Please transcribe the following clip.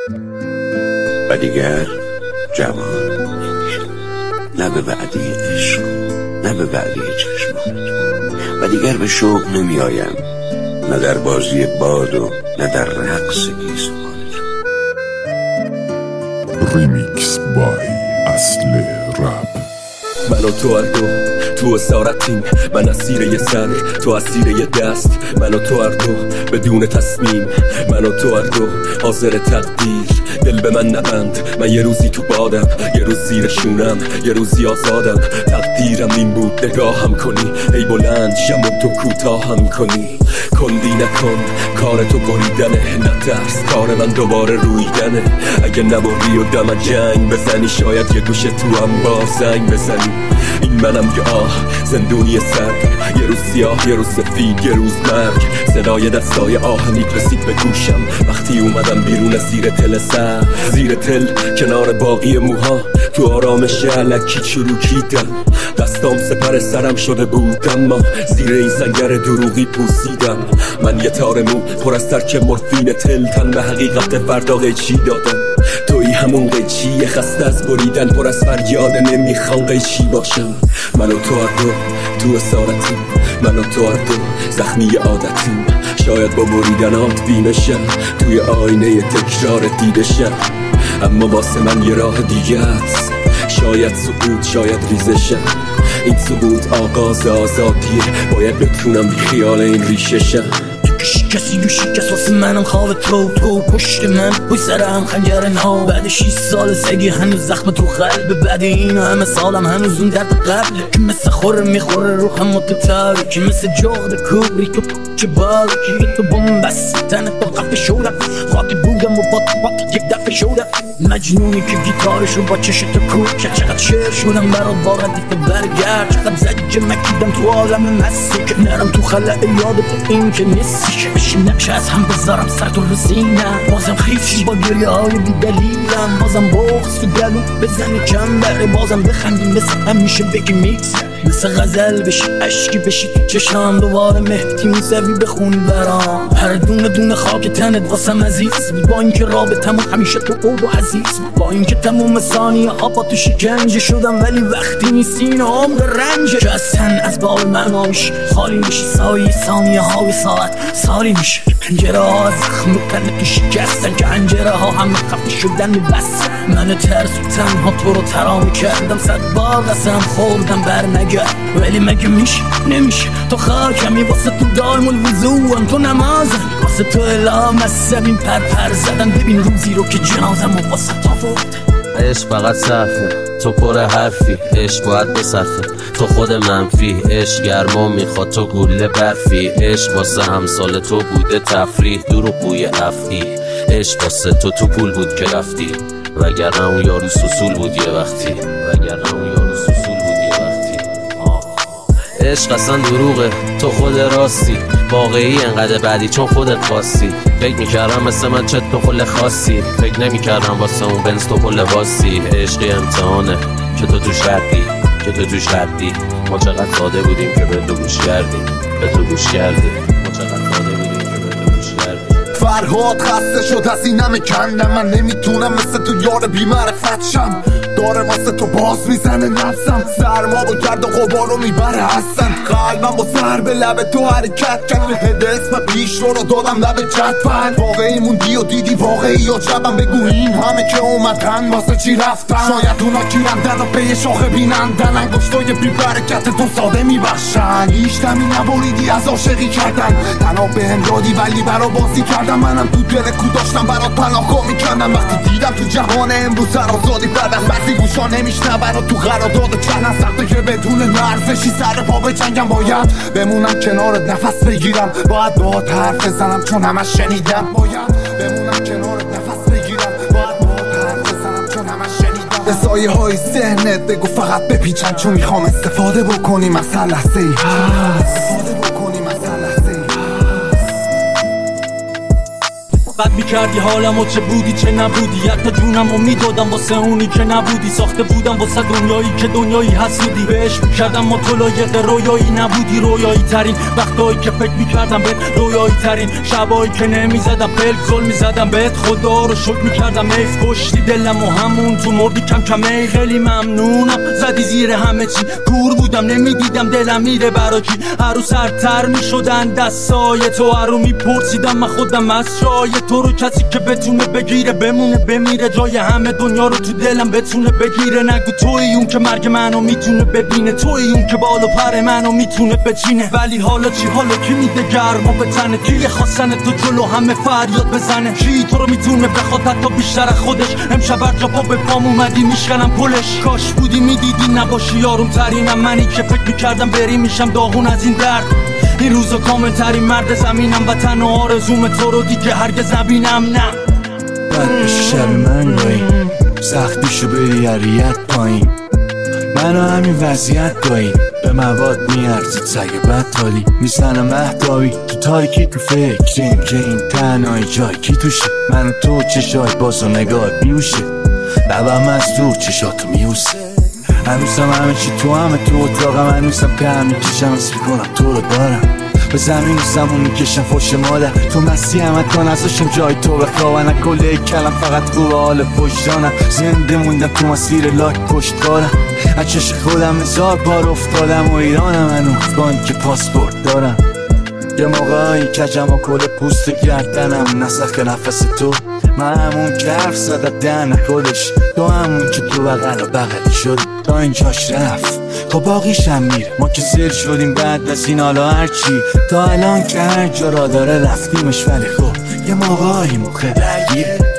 و دیگر جوان نمیشم، نه به وعده عشق نه به وعده چشمان، و دیگر به شوق نمی آیم، نه در بازی باد و نه در رقص گیسوان. ریمیکس بای اصل رپ. من و تو هر دو تو اسارتیم، من اسیر یه سر تو اسیر یه دست، من و تو هر دو بدون تصمیم، من و تو هر دو حاضر تقدیر. دل به من نبند، من یه روزی تو بادم، یه روز زیر شونم، یه روزی آزادم. تقدیرم این بود نگاهم کنی، ای بلند شم و تو کوتاهم کنی. کندی نکن کار تو بریدنه، نترس کار من دوباره رویدنه. اگه نبری و دم جنگ بزنی، شاید یه گوشه تو هم با زنگ بزنی. این منم یه زندونی سرد، یه روز سیاه یه روز سفید یه روز مرگ. صدای دستای آهنی رسید به گوشم وقتی اومدم بیرون از زیر تل سر، زیر تل کنار باقی موها تو آرامش الکی چروکیدم. دستام سپر سرم شده بود اما زیر این سنگر دروغی پوسیدم. من یه تار مو پر از ترک مورفین تل، تن به حقیقت فردا قیچی دادم. توی همون قیچی خسته از بریدن، پر از فریاد نمیخوام قیچی باشم. من و تو هر دو تو اسارتیم، من و تو هر دو زخمی عادتیم. شاید با بریدنات بیمشم، توی آینه تکرار دیدشم. اما واسه من یه راه دیگه است، شاید سقوط شاید ریزشم. این سقوط آغاز آزادیه، باید بتونم بی خیال این ریششم. کسی رو شکست واسه منم خواب تو پشت من پوی سرم خنجر نها. بعد 6 سال سگی هنوز زخم تو قلب، بعد این همه سالم هنوز اون درد قبل که مثل خوره میخوره روحم و تو تاریکی، مثل جغد کوبری تو چه باریکی. تو بومبست تنت تو قفه شدم، خاطی بودم و بات یک دفعه شدم. مجنونی که گیتارش رو با چشت کوب که چقدر شعر شدم برات باردی که برگرد. چقدر زجه مکیدم تو عالم مستی که نرم تو خلع یاد تو این که نیستی. بشین نقشه از هم بذارم سر تو رو سینم، بازم خیفشی با گریه های بی دلیلم. بازم بغض تو دلو بزنی کم بره، بازم بخندیم مثل همیشه بگی میکس. مثل غزل بشی عشقی بشی تو چشم، دوباره مهدی موسوی بخونی برام. هر دونه دونه خاک تنت واسم عزیز، با اینکه رابطمون همیشه تو قود و عزیز، با اینکه تموم ثانیه ها با تو شکنجه شدم، ولی وقتی نیستین عمق رنجه که از تن از باب معنا میشی خالی میشی. سایه ثانیه های ساعت سالی میشه. پنجره ها از زخم تن تو شکستن که انجره ها همه خفه شدن بس. من ترس و تنها تو رو ترام کردم، 100 بار قسم خوردم بر نگرد، ولی مگه میشه نمیشه. تو خاکمی واسه تو دایم الوضوعم، تو نمازم واسه تو الهام عصبیم پر زدن. ببین روزی رو که جنازم و واسه تا فورد. عشق فقط صرفه، تو پر حرفی، عشق باید بصرفه. تو خود منفی، عشق گرما میخواد تو گوله برفی. عشق واسه همسال تو بوده تفریح، دروغگوی افعی. عشق واسه تو پول بود که رفتی، وگرنه اون یارو سوسول بود یه وقتی، وگرنه اون یارو سوسول بود یه وقتی. عشق اصلا دروغه، تو خود راستی، واقعی انقدر بعدی چون خودت خواستی. فکر میکردم مثل من چت تو خل خاصی، فکر نمیکردم واسه اون بنز تو خل واسی. عشقی امتحانه که تو توش ردی، که تو توش ردی. ما چقدر ساده بودیم که به تو گوش کردیم، به تو گوش کردیم. ما چقدر ساده بودیم که به تو گوش کردیم. فرهاد خسته شد از این نمیکندم، من نمیتونم مثل تو یار بی‌معرفت شم. داره واسه تو باز میزنه نفسم، سرما با گرد و غبارو میبره هستن. قلبم با سر به لب تو حرکت کرد، هد اسم پیش رو دادم لب جدول. واقعی موندی و دیدی واقعی یا جبم، بگو این همه که اومدن واسه چی رفتن. شاید اونا گیرندن و پی شاخه بینندن، انگشتای بی برکت تو ساده میبخشن. هیچ دمی نبریدی از عاشقی کردن، تنها بهم دادی ولی برا بازی کردم. منم تو دل کو داشتم برات پناهگاه میکردم. وقتی دیدم تو جهان امروز سر آزادی پردست، بعضی گوشا نمیشنون و تو قرارداد چندن سخته که بدون نرزشی سر پا بجنگم. باید بمونم کنارت نفس بگیرم، باید باهات حرف بزنم چون همش شنیدم. باید بمونم کنارت نفس بگیرم، باید باهات حرف بزنم چون همش شنیدم. به سایه های ذهنت بگو فقط بپیچن، چون میخوام استفاده بکنیم از هر لحظه ای هست. بد میکردی حالمو چه بودی چه نبودی، حتی جونمو میدادم واسه اونی که نبودی. ساخته بودم واسه دنیایی که دنیایی حسودی، بهش میکردم ما تو لایق رویایی نبودی. رویایی ترین وقتایی که فکر میکردم بهت، رویایی ترین شبایی که نمیزدم پلک زل میزدم بهت. خدا رو شکر میکردم حیف کشتی دلم و همون تو مردی کم کم. ای خیلی ممنونم زدی زیر همه چی، کور بودم نمیدیدم دلم میره برا کی. هرو سرتر میشدن دستای تو، هرو میپرسیدم من خودم از جای تو رو. کسی که بتونه بگیره بمونه بمیره، جای همه دنیا رو تو دلم بتونه بگیره. نگو توی اون که مرگ منو میتونه ببینه، توی اون که بال و پر منو میتونه بچینه. ولی حالا چی؟ حالا کی میده گرما به تنه؟ کی خواستن تو جلو همه فریاد بزنه؟ کی تو رو میتونه بخواد حتی بیشتر از خودش؟ امشب هر جا پا به پام اومدی میشکنم پلش. کاش بودی میدیدی نباشی یاروم ترینم، منی که فکر میکردم بری میشم داغون از این درد. این روزا کامل ترین مرد زمینم و تنها آرزوم تو رو دیگه هرگز نبینم. نه بد بشه شب من گاهی، سختیشو بری هریت پایین، منو همین وضعیت گاهی به مواد میارزید سگ بد تالی. میزنم مهداوی تو تاریکی تو فکریم که این تنهای جای کی توشه. من و تو چشای باز و نگاه بیوشه، لبم از دور چشاتو میوسه. هنوزم همه چی تو همه تو اتاقم، هنوزم که هم میکشم از کنم تو رو دارم. به زمین و زمون میکشم فوش مادر، تو مسیح همه تا نزاشم جای تو بخوابن. کله کلم فقط خوب حال وجدانم، زنده موندم تو مسیر لاک پشتکارم. از چش خودم هزار بار افتادم و ایرانم هنوز با این که پاسپورت دارم. یه موقعی کجم و کل پوست گردنم نسخ نفس تو. من همون که حرف زدم دهن خودش، تو همون که تو بغل و بغلی شدی تا اینجاش رفت تا باقیشم میره. ما که سر شدیم بعد از این حالا هرچی تا الان که هر جا را داره رفتیمش. ولی خب یه موقعی موقع درگیره.